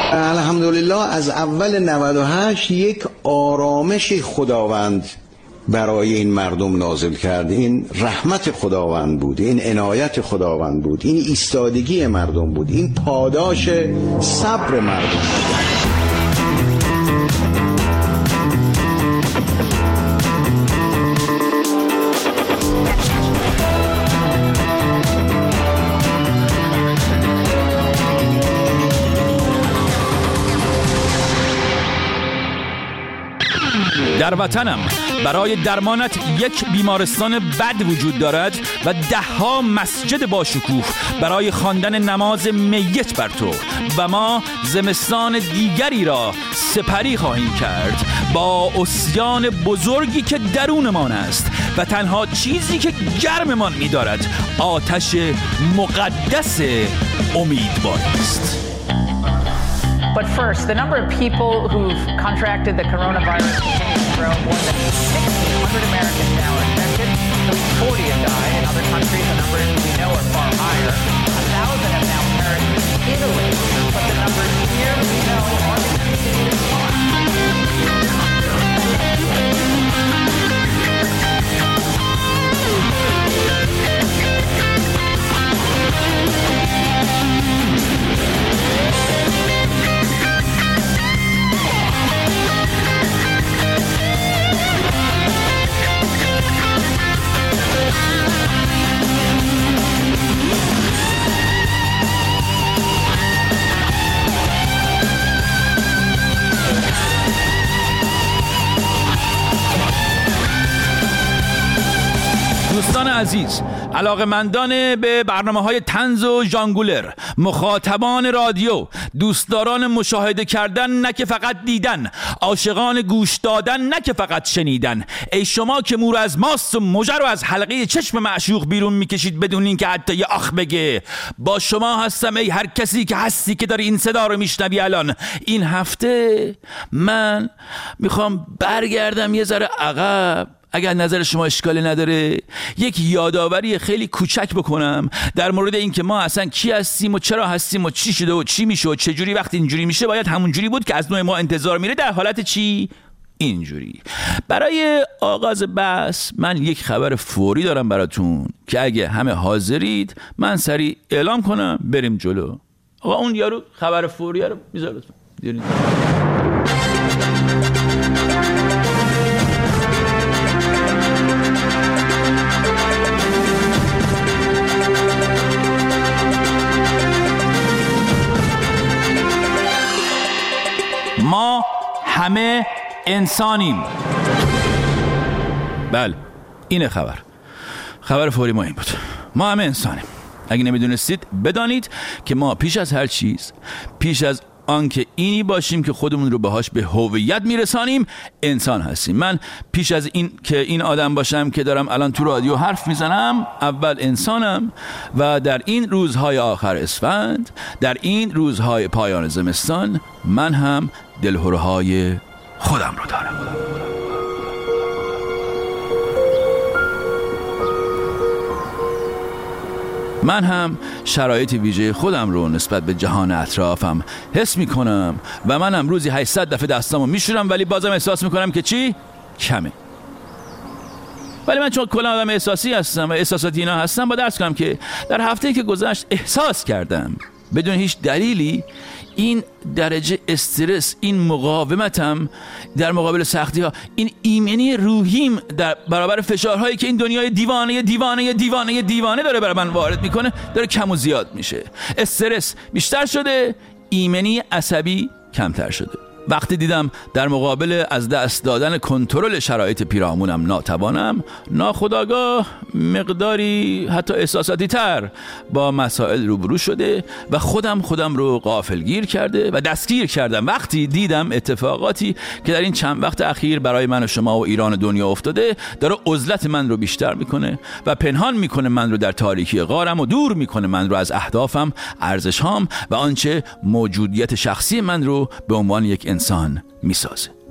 الحمدلله از اول 98 یک آرامش خداوند برای این مردم نازل کرد. این رحمت خداوند بود، این عنایت خداوند بود، این ایستادگی مردم بود، این پاداش صبر مردم بود. در وطنم برای درمانت یک بیمارستان بد وجود دارد و 10 مسجد با شکوه برای خواندن نماز میت بر تو و ما زمستان دیگری را سپری خواهیم کرد با عصیان بزرگی که درونمان است و تنها چیزی که گرممان می‌دارد آتش مقدس امیدواری است. But first, the number of people who've contracted the coronavirus continues to grow. More than 1,600 Americans now are infected. At least 40 have died. In other countries, the numbers we know are far higher. 1,000 have now perished in Italy. But the numbers here we know are going to continue to climb. دوستان عزیز، علاقه‌مندان به برنامه‌های طنز و ژانگولر، مخاطبان رادیو، دوستداران مشاهده کردن نه که فقط دیدن، عاشقان گوش دادن نه که فقط شنیدن، ای شما که مور از ماست و مژه رو از حلقه چشم معشوق بیرون میکشید بدون اینکه حتی یه آخ بگه، با شما هستم ای هر کسی که هستی که داری این صدا رو میشنوی. الان این هفته من میخوام برگردم یه ذره عقب، اگر نظر شما اشکالی نداره یک یادآوری خیلی کوچک بکنم در مورد اینکه ما اصلا کی هستیم و چرا هستیم و چی شده و چی میشه و چه جوری. وقتی اینجوری میشه باید همون جوری بود که از نوع ما انتظار میره، در حالت چی؟ اینجوری. برای آغاز بحث من یک خبر فوری دارم براتون که اگه همه حاضرید من سریع اعلام کنم بریم جلو. آقا اون یارو خبر فوری رو بذار لطفا. ما همه انسانیم. بله اینه خبر فوری ما این بود. ما همه انسانیم. اگه نمیدونستید بدانید که ما پیش از هر چیز، پیش از آنکه اینی باشیم که خودمون رو بهاش به هویت میرسانیم، انسان هستیم. من پیش از این که این آدم باشم که دارم الان تو رادیو حرف میزنم، اول انسانم و در این روزهای آخر اسفند، در این روزهای پایان زمستان، من هم دلهره‌های خودم رو دارم. من هم شرایط ویژه خودم رو نسبت به جهان اطرافم حس می کنم و منم روزی 800 دفعه دستامو میشورم ولی بازم احساس میکنم که چی؟ کمه. ولی من چون کلا آدم احساسی هستم و احساساتی اینا هستم، با درس کنم که در هفته‌ای که گذشت احساس کردم بدون هیچ دلیلی این درجه استرس، این مقاومتم در مقابل سختی ها، این ایمنی روحیم در برابر فشارهایی که این دنیای دیوانه داره برای من وارد میکنه داره کم و زیاد میشه. استرس بیشتر شده، ایمنی عصبی کمتر شده. وقتی دیدم در مقابل از دست دادن کنترل شرایط پیرامونم ناتوانم، ناخودآگاه مقداری حتی احساساتی تر با مسائل روبرو شده و خودم رو غافلگیر کرده و دستگیر کردم. وقتی دیدم اتفاقاتی که در این چند وقت اخیر برای من و شما و ایران دنیا افتاده داره عزلت من رو بیشتر میکنه و پنهان میکنه من رو در تاریکی غارم و دور میکنه من رو از اهدافم، ارزشهام و آنچه موجودیت شخصی من رو به عنوان یک انسان میسازه.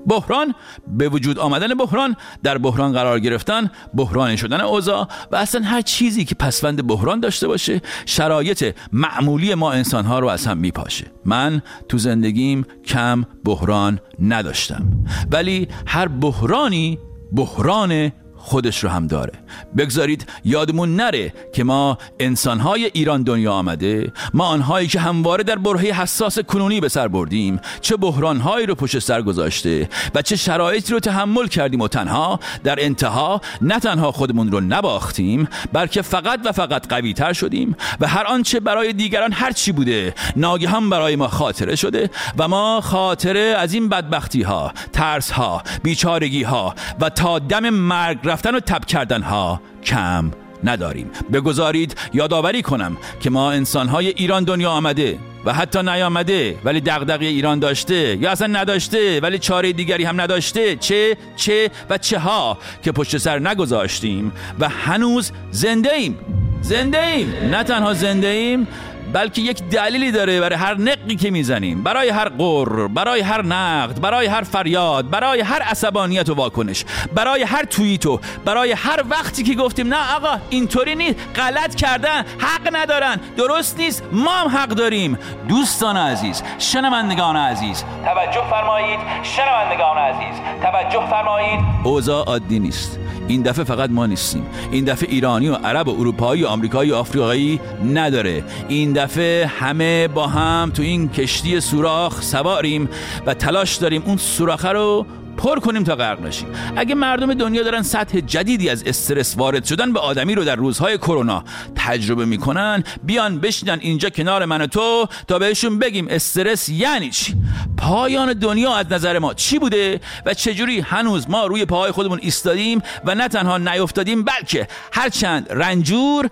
بحران، به وجود آمدن بحران، در بحران قرار گرفتن، بحرانی شدن اوضاع و اصلا هر چیزی که پسوند بحران داشته باشه شرایط معمولی ما انسان‌ها رو از هم میپاشه. من تو زندگیم کم بحران نداشتم، ولی هر بحرانی بحران خودش رو هم داره. بگذارید یادمون نره که ما انسان‌های ایران دنیا آمده، ما آنهایی که همواره در برهه حساس کنونی به سر بردیم، چه بحران‌هایی رو پشت سر گذاشته و چه شرایطی رو تحمل کردیم و تنها در انتها نه تنها خودمون رو نباختیم، بلکه فقط و فقط قوی‌تر شدیم و هر آنچه برای دیگران هر چی بوده ناگهان برای ما خاطره شده و ما خاطره از این بدبختی‌ها، ترس‌ها، بیچارگی‌ها و تا دم مرگ رفتن و تب کردن ها کم نداریم. بگذارید یادآوری کنم که ما انسان‌های ایران دنیا آمده و حتی نیامده ولی دغدغه ایران داشته یا اصلا نداشته ولی چاره دیگری هم نداشته، چه و چه ها که پشت سر نگذاشتیم و هنوز زنده ایم. نه تنها زنده ایم بلکه یک دلیلی داره برای هر نقی که میزنیم، برای هر غر، برای هر نقد، برای هر فریاد، برای هر عصبانیت و واکنش، برای هر توییت و برای هر وقتی که گفتیم نه آقا اینطوری نیست، غلط کردن، حق ندارن، درست نیست، ما هم حق داریم. دوستان عزیز، شنوندگان عزیز توجه فرمایید، توجه فرمایید. اوضاع عادی نیست. این دفعه فقط ما نیستیم. این دفعه ایرانی و عرب و اروپایی و آمریکایی و آفریقایی نداره. این دفعه همه با هم تو این کشتی سوراخ سواریم و تلاش داریم اون سوراخ رو پر کنیم تا غرق نشیم. اگه مردم دنیا دارن سطح جدیدی از استرس وارد شدن به آدمی رو در روزهای کرونا تجربه میکنن، بیان بشینن اینجا کنار من و تو تا بهشون بگیم استرس یعنی چی، پایان دنیا از نظر ما چی بوده و چجوری هنوز ما روی پاهای خودمون ایستادیم و نه تنها نیافتادیم بلکه هرچند رنجور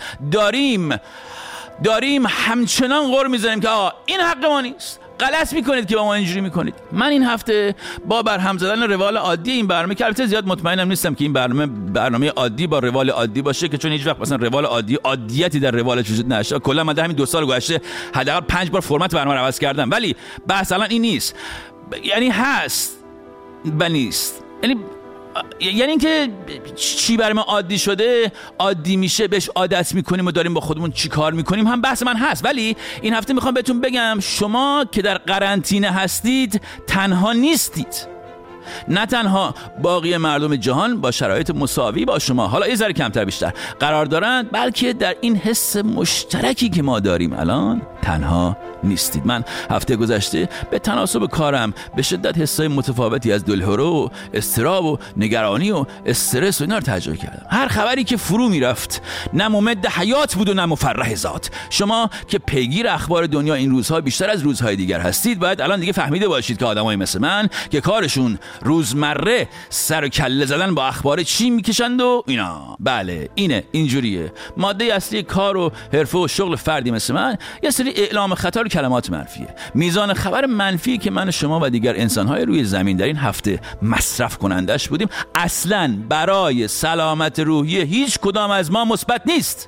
داریم همچنان غر میزنیم که این حق ما نیست، غلط میکنید که با ما اینجوری میکنید. من این هفته با برهم زدن روال عادی این برنامه که البته زیاد مطمئنم نیستم که این برنامه عادی با روال عادی باشه که چون هیچ وقت مثلا روال عادیتی در روالش وجود نداشته. کلا من در همین 2 سال گذشته حداقل 5 بار فرمت برنامه رو عوض کردم، ولی بحث الان این نیست. یعنی هست و نیست. یعنی اینکه چی برای ما عادی شده، عادی میشه، بهش عادت میکنیم و داریم با خودمون چی کار میکنیم هم بحث من هست. ولی این هفته میخوام بهتون بگم شما که در قرنطینه هستید تنها نیستید. نه تنها باقی مردم جهان با شرایط مساوی با شما، حالا یه ذره کمتر بیشتر قرار دارند، بلکه در این حس مشترکی که ما داریم الان تنها نیستید. من هفته گذشته به تناسب کارم به شدت حسای متفاوتی از دلهره و اضطراب و نگرانی و استرس و اینا رو تجربه کردم. هر خبری که فرو میرفت نه ممد حیات بود و نه مفرح ذات. شما که پیگیر اخبار دنیا این روزها بیشتر از روزهای دیگر هستید باید الان دیگه فهمیده باشید که آدمای مثل من که کارشون روزمره سر و کله زدن با اخبار چی میکشند و اینا، بله اینجوریه. ماده اصلی کار و حرفه و شغل فردی مثل من یه سری اعلام خطر و کلمات منفیه. میزان خبر منفی که من و شما و دیگر انسان‌های روی زمین در این هفته مصرف کنندش بودیم اصلاً برای سلامت روحی هیچ کدام از ما مثبت نیست.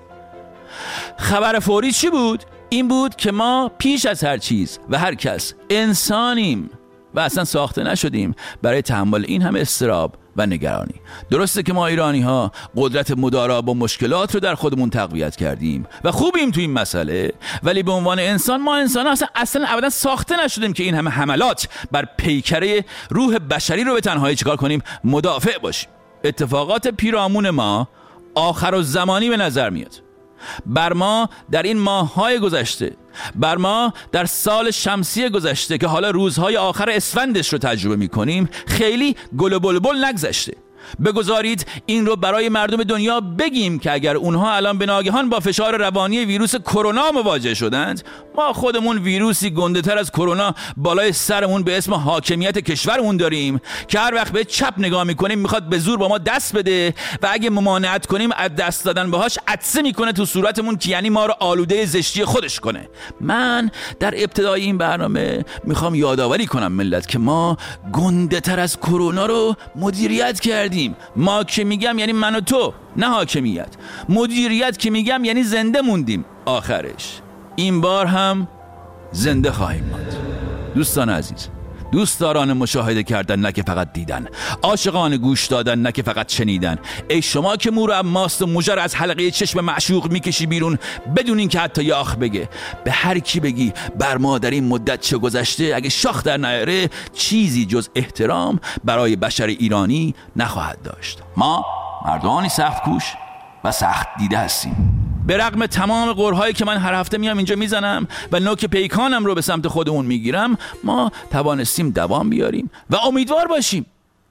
خبر فوری چی بود؟ این بود که ما پیش از هر چیز و هر کس انسانیم و اصلا ساخته نشدیم برای تحمل این همه اضطراب و نگرانی. درسته که ما ایرانی ها قدرت مدارا با مشکلات رو در خودمون تقویت کردیم و خوبیم تو این مسئله، ولی به عنوان انسان ما انسان ها اصلا ابدا ساخته نشدیم که این همه حملات بر پیکره روح بشری رو به تنهایی چیکار کنیم، مدافع باشیم. اتفاقات پیرامون ما آخرالزمانی به نظر میاد. بر ما در این ماه‌های گذشته، بر ما در سال شمسی گذشته که حالا روزهای آخر اسفندش رو تجربه می‌کنیم خیلی گل و بلبل نگذشته. بگذارید این رو برای مردم دنیا بگیم که اگر اونها الان به ناگهان با فشار روانی ویروس کرونا مواجه شدند، ما خودمون ویروسی گنده‌تر از کرونا بالای سرمون به اسم حاکمیت کشورمون داریم که هر وقت به چپ نگاه میکنیم میخواد به زور با ما دست بده و اگه ممانعت کنیم از دست دادن باهاش عطسه میکنه تو صورتمون که یعنی ما رو آلوده زشتی خودش کنه. من در ابتدای این برنامه میخوام یادآوری کنم ملت که ما گنده‌تر از کرونا رو مدیریت کردیم. ما که میگم یعنی من و تو، نه حاکمیت. مدیریت که میگم یعنی زنده موندیم. آخرش این بار هم زنده خواهیم ماند. دوستان عزیز، دوستداران مشاهده کردن نه که فقط دیدن، عاشقان گوش دادن نه که فقط شنیدن. ای شما که مور و ماست و مژه از حلقه چشم معشوق میکشی بیرون بدون این که حتی یه آخ بگه. به هر کی بگی بر ما در این مدت چه گذشته، اگه شاخ در نیاره چیزی جز احترام برای بشر ایرانی نخواهد داشت. ما مردانی سخت کوش و سخت دیده هستیم. به رغم تمام قرهایی که من هر هفته میام اینجا میزنم و نوک پیکانم رو به سمت خودمون میگیرم، ما توانستیم دوام بیاریم و امیدوار باشیم،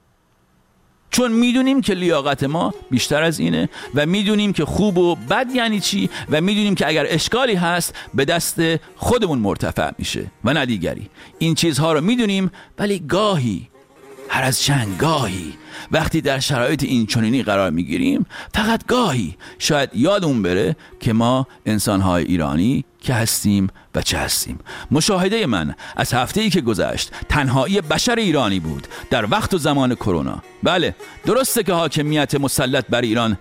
چون میدونیم که لیاقت ما بیشتر از اینه و میدونیم که خوب و بد یعنی چی و میدونیم که اگر اشکالی هست به دست خودمون مرتفع میشه و نه دیگری. این چیزها رو میدونیم، ولی گاهی، هر از چند گاهی وقتی در شرایط این چنینی قرار میگیریم، فقط گاهی شاید یادمون بره که ما انسانهای ایرانی که هستیم و چه هستیم. مشاهده من از هفته‌ای که گذشت تنهایی بشر ایرانی بود در وقت و زمان کرونا. بله، درسته که حاکمیت مسلط بر ایران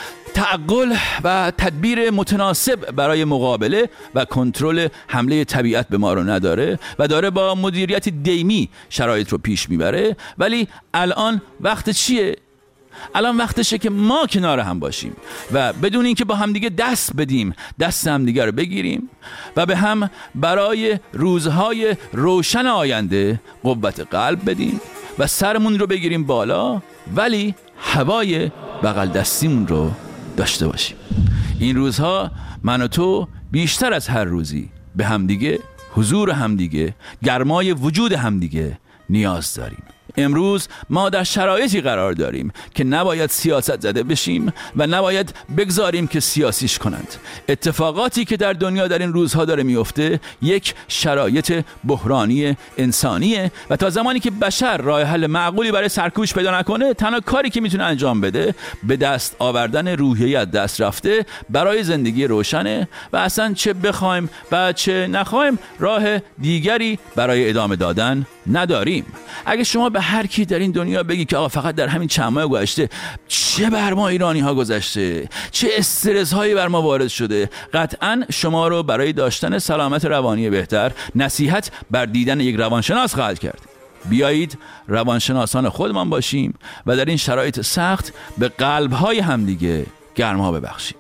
تعقل و تدبیر متناسب برای مقابله و کنترل حمله طبیعت به ما رو نداره و داره با مدیریت دیمی شرایط رو پیش میبره، ولی الان وقت چیه؟ الان وقتشه که ما کنار هم باشیم و بدون اینکه با همدیگه دست بدیم، دست همدیگه رو بگیریم و به هم برای روزهای روشن آینده قوت قلب بدیم و سرمون رو بگیریم بالا، ولی هوای بغل دستیمون رو داشته باشیم. این روزها من و تو بیشتر از هر روزی به همدیگه، حضور همدیگه، گرمای وجود همدیگه نیاز داریم. امروز ما در شرایطی قرار داریم که نباید سیاست زده بشیم و نباید بگذاریم که سیاسیش کنند. اتفاقاتی که در دنیا در این روزها داره میفته یک شرایط بحرانی انسانیه و تا زمانی که بشر راه حل معقولی برای سرکوبش پیدا نکنه، تنها کاری که میتونه انجام بده به دست آوردن روحیه از دست رفته برای زندگی روشنه و اصلا چه بخوایم و چه نخوایم راه دیگری برای ادامه دادن نداریم. اگه شما به هر کی در این دنیا بگی که آقا فقط در همین چند ماه گذشته چه بر ما ایرانی ها گذشته، چه استرس هایی بر ما وارد شده، قطعا شما رو برای داشتن سلامت روانی بهتر نصیحت بر دیدن یک روانشناس خواهد کرد. بیایید روانشناسان خودمان باشیم و در این شرایط سخت به قلب‌های همدیگه گرما ببخشیم.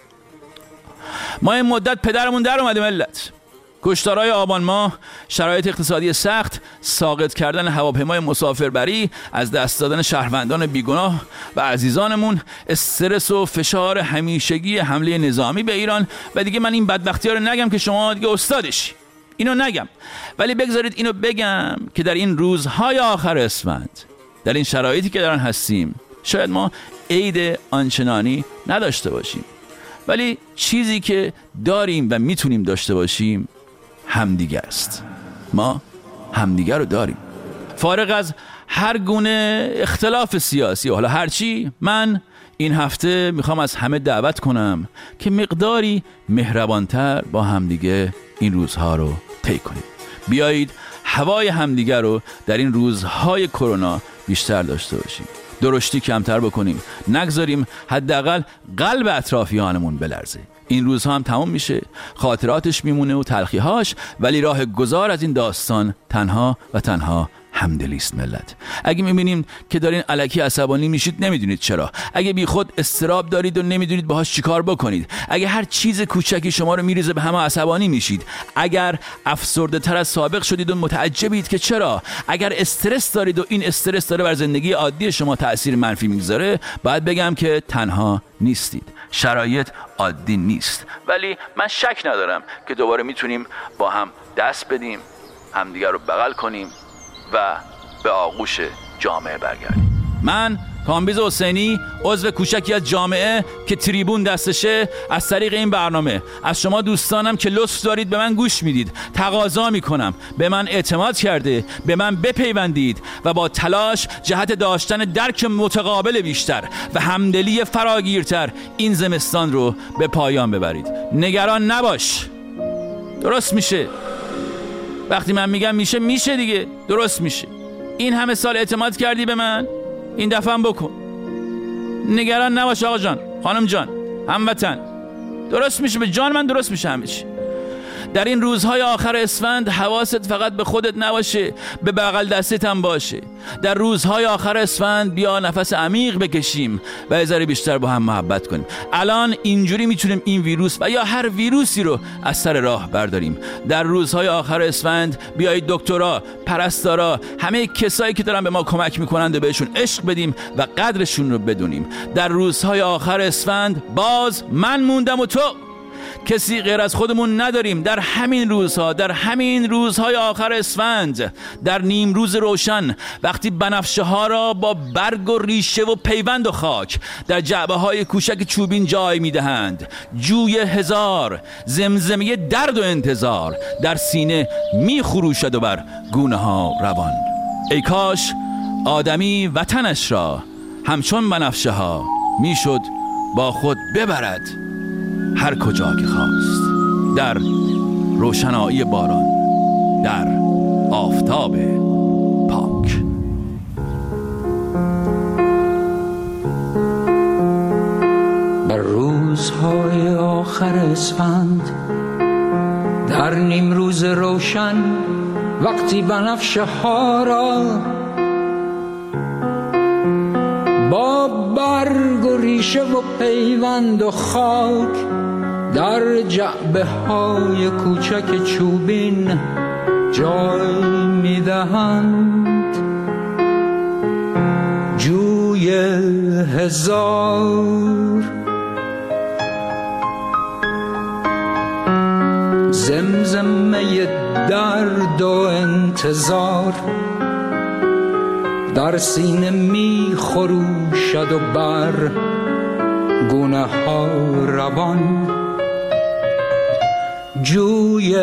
ما این مدت پدرمون در اومده ملت. کشتارهای آبان ماه، شرایط اقتصادی سخت، ساقط کردن هواپیمای مسافربری، از دست دادن شهروندان بیگناه و عزیزانمون، استرس و فشار همیشگی حمله نظامی به ایران و دیگه من این بدبختی‌ها رو نگم که شما دیگه استادش. اینو نگم، ولی بگذارید اینو بگم که در این روزهای آخر اسفند، در این شرایطی که دارن هستیم، شاید ما عید آنچنانی نداشته باشیم، ولی چیزی که داریم و میتونیم داشته باشیم همدیگه است. ما همدیگه رو داریم. فارغ از هر گونه اختلاف سیاسی و حالا هرچی، من این هفته میخوام از همه دعوت کنم که مقداری مهربانتر با همدیگه این روزها رو طی کنیم. بیایید هوای همدیگه رو در این روزهای کرونا بیشتر داشته باشیم، درشتی کمتر بکنیم، نگذاریم حداقل قلب اطرافیانمون بلرزه. این روزها هم تمام میشه، خاطراتش میمونه و تلخیهاش، ولی راه گذار از این داستان تنها و تنها همدلی است ملت. اگه میبینیم که دارین الکی عصبانی میشید، نمیدونید چرا. اگه بی خود استراب دارید و نمیدونید باهاش چیکار بکنید، اگه هر چیز کوچکی شما رو میریزه به همه عصبانی میشید، اگر افسرده تر از سابق شدید و متعجبید که چرا، اگر استرس دارید و این استرس داره بر زندگی عادی شما تأثیر منفی میگذاره، باید بگم که تنها نیستید. شرایط عادی نیست، ولی من شک ندارم که دوباره میتونیم با هم دست بدیم، همدیگر رو بغل کنیم و به آغوش جامعه برگردیم. من کامبیز حسینی، عضو کوچکی از جامعه که تریبون دستشه، از طریق این برنامه از شما دوستانم که لطف دارید به من گوش میدید تقاضا میکنم به من اعتماد کرده به من بپیوندید و با تلاش جهت داشتن درک متقابل بیشتر و همدلی فراگیرتر این زمستان رو به پایان ببرید. نگران نباش، درست میشه. وقتی من میگم میشه دیگه، درست میشه. این همه سال اعتماد کردی به من، این دفعه هم بکن. نگران نباش آقا جان، خانم جان، هموطن، درست میشه. به جان من درست میشه همه چی. در این روزهای آخر اسفند حواست فقط به خودت نباشه، به بغل دستت هم باشه. در روزهای آخر اسفند بیا نفس عمیق بکشیم و یه ذره بیشتر با هم محبت کنیم. الان اینجوری میتونیم این ویروس و یا هر ویروسی رو از سر راه برداریم. در روزهای آخر اسفند بیایید دکترها، پرستارا، همه کسایی که دارن به ما کمک میکنند و بهشون عشق بدیم و قدرشون رو بدونیم. در روزهای آخر اسفند باز من موندم و تو، کسی غیر از خودمون نداریم. در همین روزها، در همین روزهای آخر اسفند، در نیم روز روشن، وقتی بنفشه ها را با برگ و ریشه و پیوند و خاک در جعبه های کوچک چوبین جای میدهند، جوی هزار زمزمه درد و انتظار در سینه میخروشد و بر گونه ها روان. ای کاش آدمی وطنش را همچون بنفشه ها میشد با خود ببرد هر کجا که خواست، در روشنایی باران، در آفتاب پاک. بر روزهای آخر اسفند، در نیم روز روشن، وقتی بنفشه ها را با برگ و ریشه و پیوند و خاک در جعبه های کوچک چوبین جای میدهند، جوی هزار زمزمه درد و انتظار در سینه می خروشد و بر گونه ها روان، جوی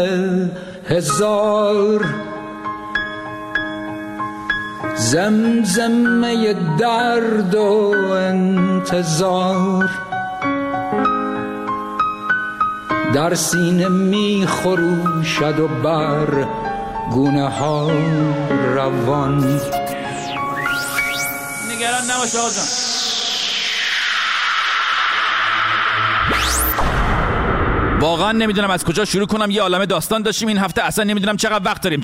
هزار زمزمه درد و انتظار در سینه می خروشد و بر گونه ها روان. نگران نباش آقا جان. واقعا نمیدونم از کجا شروع کنم. یه عالمه داستان داشتیم این هفته، اصلا نمیدونم چقدر وقت داریم.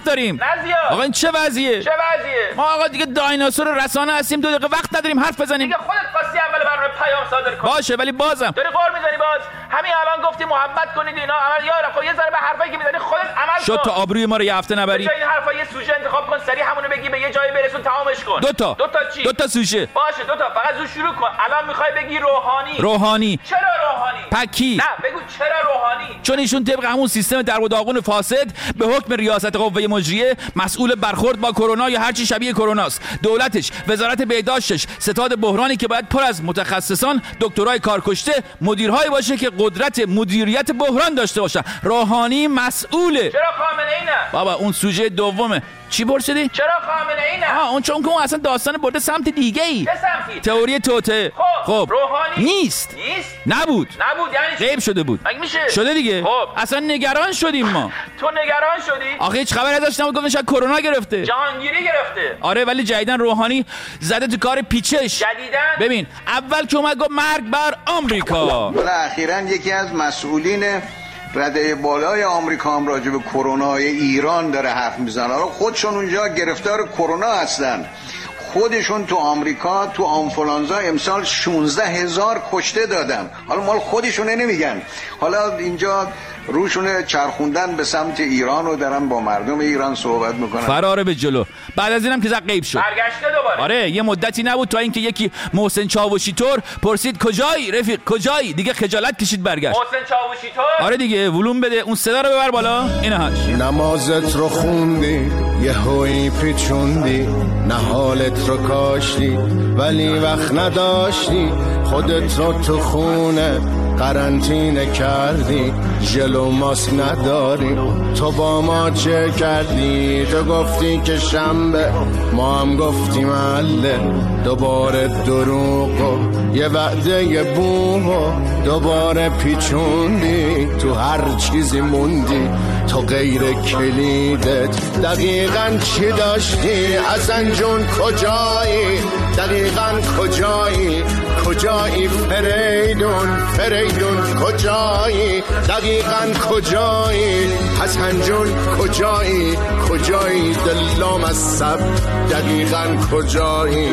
نزیا آقا این چه وضعیه؟ ما آقا دیگه دایناسور رسانه هستیم، 2 دقیقه وقت نداریم حرف بزنیم. دیگه خودت خواستی اول برنامه پیام صادر کنی. باشه ولی بازم داری قول میزنی. باز همین الان گفتی محبت کنید اینا عمل یارا. خب یه ذره به حرفایی که میزنی خودت عمل کن. شد تا آبروی ما رو یه هفته نبری. این حرفا یه سوژه انتخاب کن، سریع همونو بگی، به یه جایی برسون، تمامش کن. دو تا چی؟ 2 تا سوژه. باشه 2 تا، فقط زود شروع کن. الان میخوای بگی روحانی. چرا روحانی؟ پکی. نه بگو چرا روحانی؟ چون ایشون طبق همون سیستم در و داغون فاسد به حکم ریاست قوه مجریه مسئول برخورد با کرونا یا هر چی شبیه کروناست. دولتش، وزارت بهداشتش، ستاد بحرانی که باید پر از متخصصان، دکترای کارکشته، مدیرهایی باشه که قدرت مدیریت بحران داشته باشن. روحانی مسئوله. چرا خامنه ای نه؟ بابا اون سوژه دومه. چی پرسیدی؟ چرا خامنه ای نه؟ اون چون که اون اصلا داستان برده سمت دیگه ای. چه سمتی؟ تئوری توته. خب روحانی نیست. نبود یعنی غیب شده بود. مگه میشه؟ شده دیگه. خب اصلا نگران شدیم ما. تو نگران شدی؟ آخه هیچ خبری نداشتم، گفتن شاید کرونا گرفته. جهانگیری گرفته. آره ولی جدیدن روحانی زده تو کار پیچش. جدیدن ببین اول که اومد گفت مرگ بر آمریکا. حالا اخیراً یکی از مسئولین رده بالای آمریکا هم راجع به کرونای ایران داره حرف میزنه. خودشون اونجا گرفتار کرونا هستن. خودشون تو آمریکا تو آنفولانزا امسال 16,000 کشته دادن. حالا مال خودشونه نمیگن. حالا اینجا روشونه چرخوندن به سمت ایران و دارن با مردم ایران صحبت میکنن. فرار به جلو. بعد از اینم که زق غیب شد. برگشته دوباره. آره یه مدتی نبود تا اینکه یکی محسن چاوشی طور پرسید کجایی رفیق کجایی، دیگه خجالت کشید برگشت. محسن چاوشی طور؟ آره دیگه ولوم بده اون صدا رو ببر بالا. اینهاش. نمازت رو خوندی یه هوی پیچوندی، نه حالت رو کاشتی ولی وقت نداشتی، خودت رو تو خونه قرنطینه کردی، جلو ماسک نداری. تو با ما چه کردی؟ تو گفتی که شنبه، ما هم گفتیم عله. دوباره دروغ و یه وعده یه بوم و دوباره پیچوندی، تو هر چیزی موندی. تو غیر کلیدت دقیقاً چی داشتی؟ حسن جون کجایی؟ دقیقاً کجایی؟ کجایی فریدون کجایی دقیقاً کجایی حسن جون کجایی دلم از سب دقیقاً کجایی.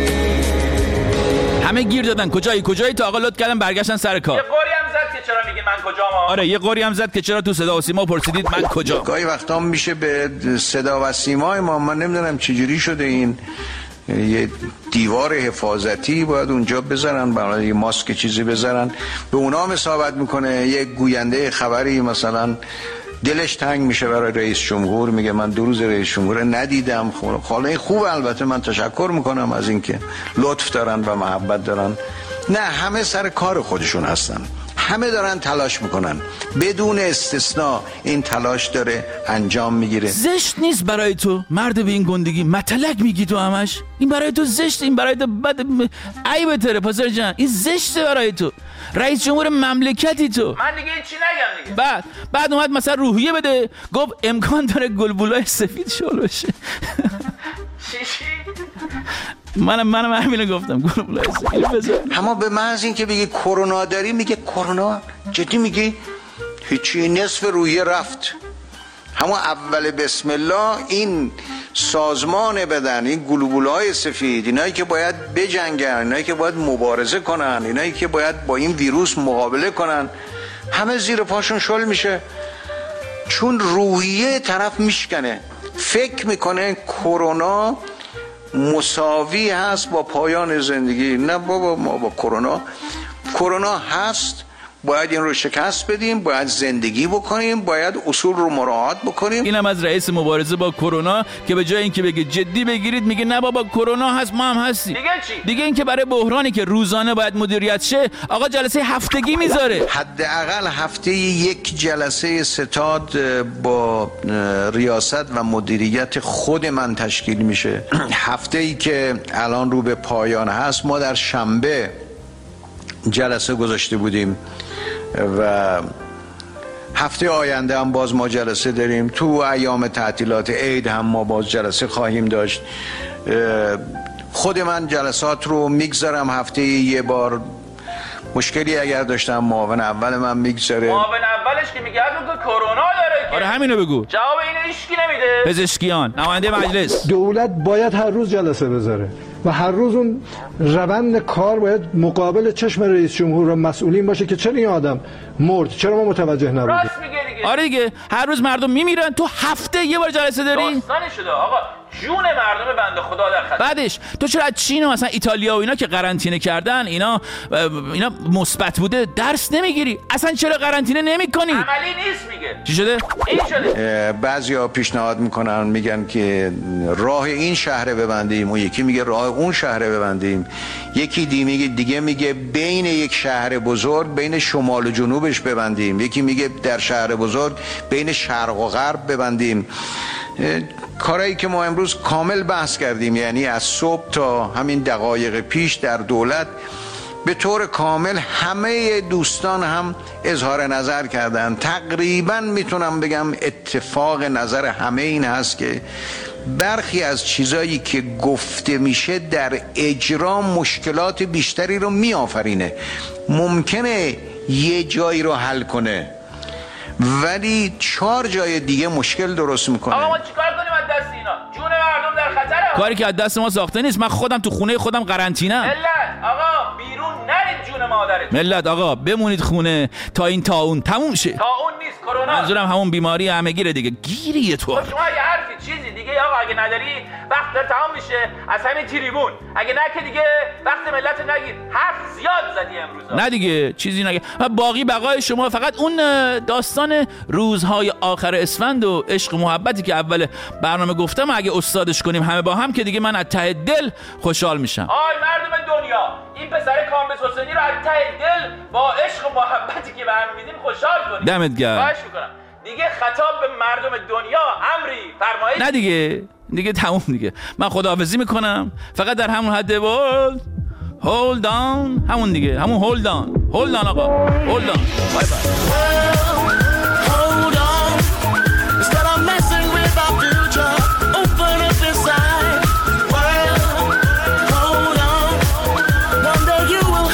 همه گیر دادن کجایی تا آقا لطف کردن برگشتن سر کار. یه قوری هم زد که چرا میگین من کجام. آره یه قوری هم زد که چرا تو صدا و سیما پرسیدید من کجا. گاهی وقتا میشه به صدا و سیمای ما، من نمیدونم چجوری شده این یه دیوار حفاظتی باید اونجا بذارن، برای یه ماسک چیزی بذارن، به اونا هم اصابت میکنه. یه گوینده خبری مثلا دلش تنگ میشه برای رئیس جمهور، میگه من 2 روز رئیس جمهور ندیدم. حالا این خوب، البته من تشکر میکنم از اینکه لطف دارن و محبت دارن. نه، همه سر کار خودشون هستن، همه دارن تلاش میکنن، بدون استثناء این تلاش داره انجام میگیره. زشت نیست برای تو مرد به این گندگی متلک میگی تو همش؟ این برای تو زشت، این برای تو بد، عیبه تره پاسر جان، این زشته برای تو، رئیس جمهور مملکتی تو. من دیگه چی نگم دیگه. بعد اومد مثلا روحیه بده، گفت امکان داره گلبولای سفید شل بشه. چی؟ منم همینو گفتم، گلبولای سفید بذار. اما به محض اینکه بگی کرونا داری، میگه کرونا جدی میگی؟ هیچی، نصف روحیه رفت. همون اول بسم الله این سازمان بدن، این گلوبولهای سفید، اینایی که باید بجنگن، اینایی که باید مبارزه کنن، اینایی که باید با این ویروس مقابله کنن، همه زیر پاشون شل میشه. چون روحیه طرف میشکنه، فکر میکنه کرونا مساوی هست با پایان زندگی. نه بابا، ما با کرونا هست، باید این رو شکست بدیم، باید زندگی بکنیم، باید اصول رو مراعات بکنیم. اینم از رئیس مبارزه با کرونا که به جای اینکه بگه جدی بگیرید، میگه نه بابا کرونا هست، ما هم هستیم. دیگه چی؟ دیگه اینکه برای بحرانی که روزانه باید مدیریت شه، آقا جلسه هفتگی میذاره. حداقل هفته یک جلسه ستاد با ریاست و مدیریت خود من تشکیل میشه. هفته‌ای که الان رو به پایان هست، ما در شنبه جلسه گذاشته بودیم و هفته آینده هم باز ما جلسه داریم. تو ایام تعطیلات عید هم ما باز جلسه خواهیم داشت. خود من جلسات رو میگذارم هفته یه بار. مشکلی اگر داشتم معاون اول من میگذاره. معاون اولش که میگه کرونا داره که. آره همینو بگو. جواب اینو هیچکی نمیده. پزشکیان، نماینده مجلس. دولت باید هر روز جلسه بذاره و هر روز اون روند کار باید مقابل چشم رئیس جمهور و مسئولین باشه که چرا این آدم مرد، چرا ما متوجه نبودیم. راست میگه دیگه. آره دیگه، هر روز مردم میمیرن، تو هفته یه بار جلسه داری؟ داستانی شده آقا، جون مردم بنده خدا در خطر. بعدش تو چرا از چین و مثلا ایتالیا و اینا که قرنطینه کردن، اینا مثبت بوده، درس نمیگیری؟ اصلا چرا قرنطینه نمیکنی؟ عملی نیست میگه. چی شده؟ این شده. بعضیا پیشنهاد میکنن، میگن که راه این شهر ببندیم، اون یکی میگه راه اون شهر ببندیم، یکی دیگه میگه بین یک شهر بزرگ بین شمال و جنوبش ببندیم، یکی میگه در شهر بزرگ بین شرق و غرب ببندیم. کارهایی که ما امروز کامل بحث کردیم، یعنی از صبح تا همین دقایق پیش در دولت به طور کامل همه دوستان هم اظهار نظر کردن. تقریبا میتونم بگم اتفاق نظر همه این هست که برخی از چیزایی که گفته میشه در اجرا مشکلات بیشتری رو میآفرینه. ممکنه یه جایی رو حل کنه ولی 4 جای دیگه مشکل درست میکنه. آقا ما چیکار کنیم از دست اینا؟ جون مردم در خطره. کاری که از دست ما ساخته نیست. من خودم تو خونه خودم قرنطینه. ملت آقا بیرون نرید، جون مادرت. ملت آقا بمونید خونه تا این طاعون تموم شه. طاعون نیست، کرونا. منظورم همون بیماری همه‌گیره دیگه. گیریه تو. شما یه حرفی چیزی دیگه آقا اگه نداری وقت داره تمام میشه از همین تریبون. اگه نه که دیگه وقت ملت نگیر. حرف زیاد زدی امروز. نه دیگه چیزی نگه. باقی بقای شما فقط اون داستان روزهای آخر اسفند و عشق و محبتی که اول برنامه گفتم اگه استادش کنیم همه با هم که دیگه من از ته دل خوشحال میشم. آی مردم دنیا، این پسر کامبس حسینی رو از ته دل با عشق و محبتی که به هم میدیم خوشحال کنیم. دمت گرم. خواهش میکنم. دیگه خطاب به مردم دنیا امری فرمایش. نه دیگه تموم دیگه. من خداحافظی میکنم. فقط در همون حد hold on، همون دیگه، همون hold on آقا، hold on. بای بای. You will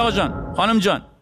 آقا جان، خانم جان.